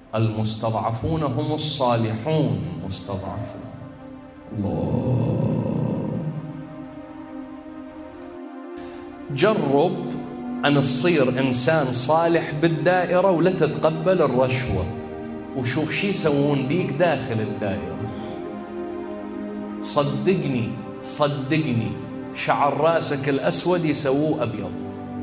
المستضعفون هم الصالحون مستضعفون. الله. جرب أن تصير إنسان صالح بالدائرة ولا تتقبل الرشوة، وشوف شي يسوون بيك داخل الدائرة. صدقني شعر راسك الأسود يسووه أبيض.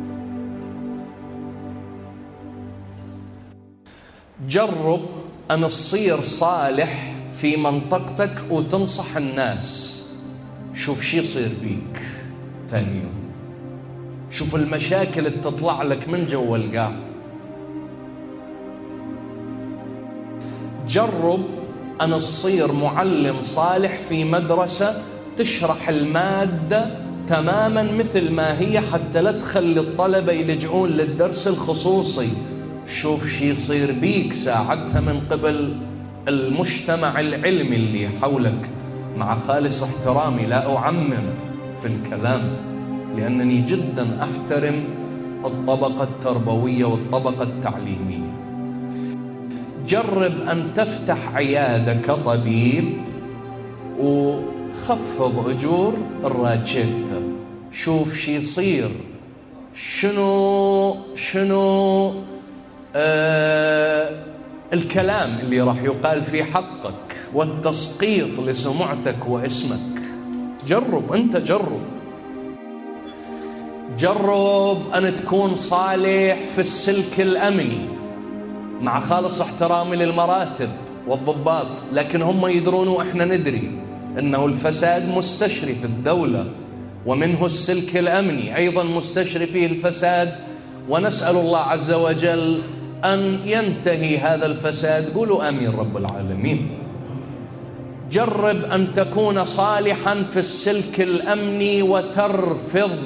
جرب أن تصير صالح في منطقتك وتنصح الناس، شوف شي يصير بيك ثاني يوم. شوف المشاكل اللي تطلع لك من جوا القاع. جرب أن تصير معلم صالح في مدرسة تشرح المادة تماما مثل ما هي، حتى لا تخلي الطلبة يلجؤون للدرس الخصوصي. شوف شي يصير بيك ساعتها من قبل المجتمع العلمي اللي حولك. مع خالص احترامي، لا أعمم في الكلام، لأنني جدا أحترم الطبقة التربوية والطبقة التعليمية. جرب أن تفتح عيادة كطبيب وخفض أجور الراجيتا. شوف شي يصير. شنو الكلام اللي راح يقال في حقك والتسقيط لسمعتك واسمك. جرب، أنت جرب أن تكون صالح في السلك الأمني. مع خالص احترامي للمراتب والضباط، لكن هم يدرون وإحنا ندري أنه الفساد مستشري في الدولة، ومنه السلك الأمني أيضا مستشري فيه الفساد، ونسأل الله عز وجل أن ينتهي هذا الفساد. قولوا آمين رب العالمين. جرب أن تكون صالحا في السلك الأمني وترفض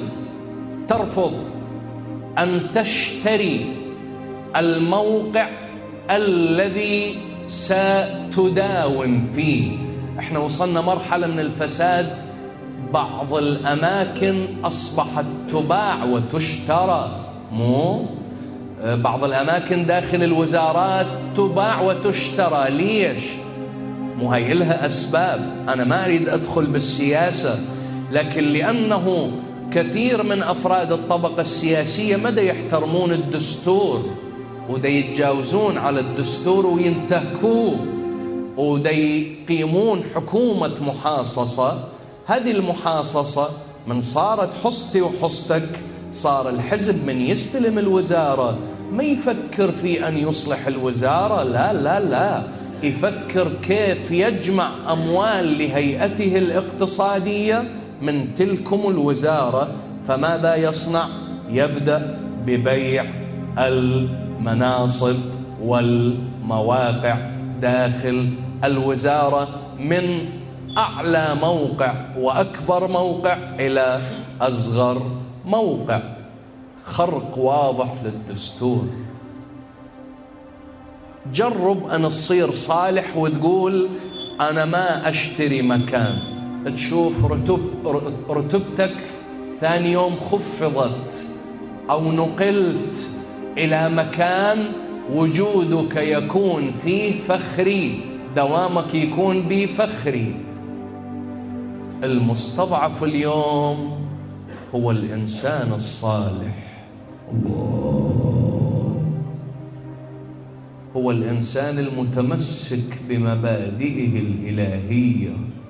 أن تشتري الموقع الذي ستداوم فيه. احنا وصلنا مرحلة من الفساد، بعض الأماكن أصبحت تباع وتشترى. بعض الأماكن داخل الوزارات تباع وتشترى. ليش؟ هي لها أسباب، أنا ما أريد أدخل بالسياسة، لكن لأنه كثير من أفراد الطبقة السياسية مدى يحترمون الدستور ودا يتجاوزون على الدستور وينتهكوه، ودا يقيمون حكومة محاصصة. هذه المحاصصة من صارت حصتي وحصتك، صار الحزب من يستلم الوزارة ما يفكر في أن يصلح الوزارة، لا، يفكر كيف يجمع أموال لهيئته الاقتصادية من تلكم الوزارة. فماذا يصنع؟ يبدأ ببيع المناصب والمواقع داخل الوزارة، من أعلى موقع وأكبر موقع إلى أصغر موقع. خرق واضح للدستور. جرب أن تصير صالح وتقول أنا ما أشتري مكان. تشوف رتبتك ثاني يوم خفضت أو نقلت إلى مكان وجودك يكون فيه فخري، دوامك يكون به فخري. المستضعف اليوم هو الإنسان الصالح. الله. هو الإنسان المتمسك بمبادئه الإلهية.